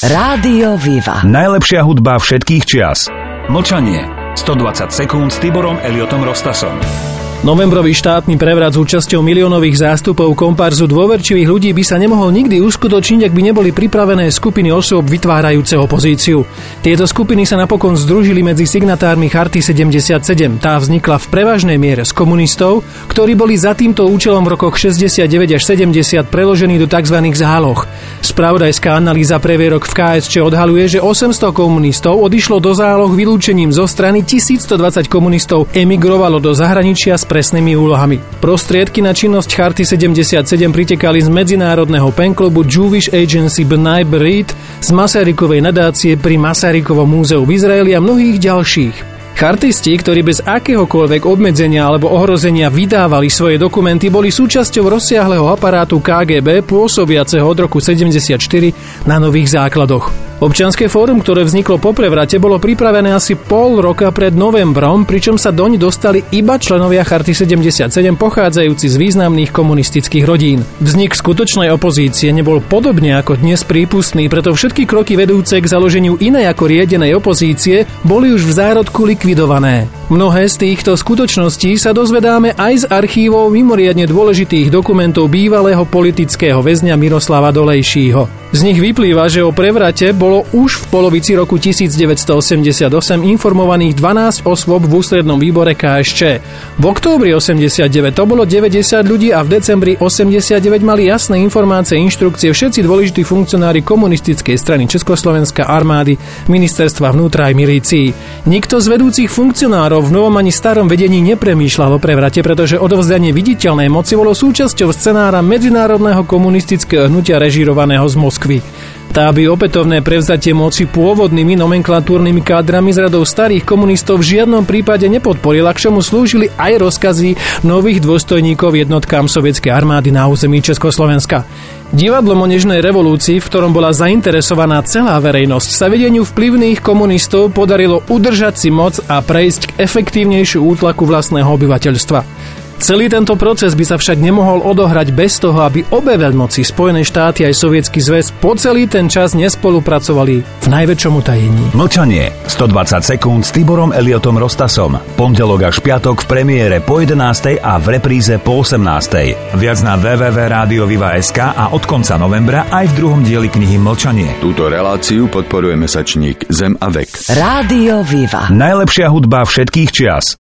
Rádio Viva. Najlepšia hudba všetkých čias. Mlčanie. 120 sekúnd s Tiborom Eliotom Rostasom. Novembrový štátny prevrat s účasťou miliónových zástupov komparzu dôverčivých ľudí by sa nemohol nikdy uskutočniť, ak by neboli pripravené skupiny osôb vytvárajúce opozíciu. Tieto skupiny sa napokon združili medzi signatármi Charty 77. Tá vznikla v prevažnej miere z komunistov, ktorí boli za týmto účelom v rokoch 69 až 70 preložení do tzv. Záloh. Spravodajská analýza previerok v KSČ odhaľuje, že 800 komunistov odišlo do záloh vylúčením zo strany, 1120 komunistov emigrovalo do zahraničia s presnými úlohami. Prostriedky na činnosť Charty 77 pritekali z medzinárodného penklubu Jewish Agency B'nai B'rith, z Masarykovej nadácie pri Masarykovom múzeu v Izraeli a mnohých ďalších. Chartisti, ktorí bez akéhokoľvek obmedzenia alebo ohrozenia vydávali svoje dokumenty, boli súčasťou rozsiahleho aparátu KGB pôsobiaceho od roku 74 na nových základoch. Občianske fórum, ktoré vzniklo po prevrate, bolo pripravené asi pol roka pred novembrom, pričom sa doň dostali iba členovia Charty 77 pochádzajúci z významných komunistických rodín. Vznik skutočnej opozície nebol podobne ako dnes prípustný, preto všetky kroky vedúce k založeniu inej ako riedenej opozície boli už v zárodku likvidované. Mnohé z týchto skutočností sa dozvedáme aj z archívov mimoriadne dôležitých dokumentov bývalého politického väzňa Miroslava Dolejšího. Z nich vyplýva, že o prevrate bolo už v polovici roku 1988 informovaných 12 osôb v ústrednom výbore KSČ. V októbri 89 to bolo 90 ľudí a v decembri 89 mali jasné informácie a inštrukcie všetci dôležití funkcionári komunistickej strany Československa, armády, ministerstva vnútra aj milícií. Nikto z vedúcich funkcionárov v novom ani starom vedení nepremýšľal o prevrate, pretože odovzdanie viditeľnej moci bolo súčasťou scenára medzinárodného komunistického hnutia režírovaného z Moskvy. Tá by opätovné prevzatie moci pôvodnými nomenklatúrnymi kádrami z radov starých komunistov v žiadnom prípade nepodporila, k čomu slúžili aj rozkazy nových dôstojníkov jednotkám sovietskej armády na území Československa. Divadlom o nežnej revolúcii, v ktorom bola zainteresovaná celá verejnosť, sa vedeniu vplyvných komunistov podarilo udržať si moc a prejsť k efektívnejšiu útlaku vlastného obyvateľstva. Celý tento proces by sa však nemohol odohrať bez toho, aby obe veľmoci, Spojené štáty aj Sovietsky zväz, po celý ten čas nespolupracovali v najväčšom utajení. Mlčanie. 120 sekúnd s Tiborom Eliotom Rostasom. Pondelok až piatok v premiére po 11. a v repríze po 18. Viac na www.radioviva.sk a od konca novembra aj v druhom dieli knihy Mlčanie. Túto reláciu podporuje mesačník Zem a vek. Rádio Viva. Najlepšia hudba všetkých čias.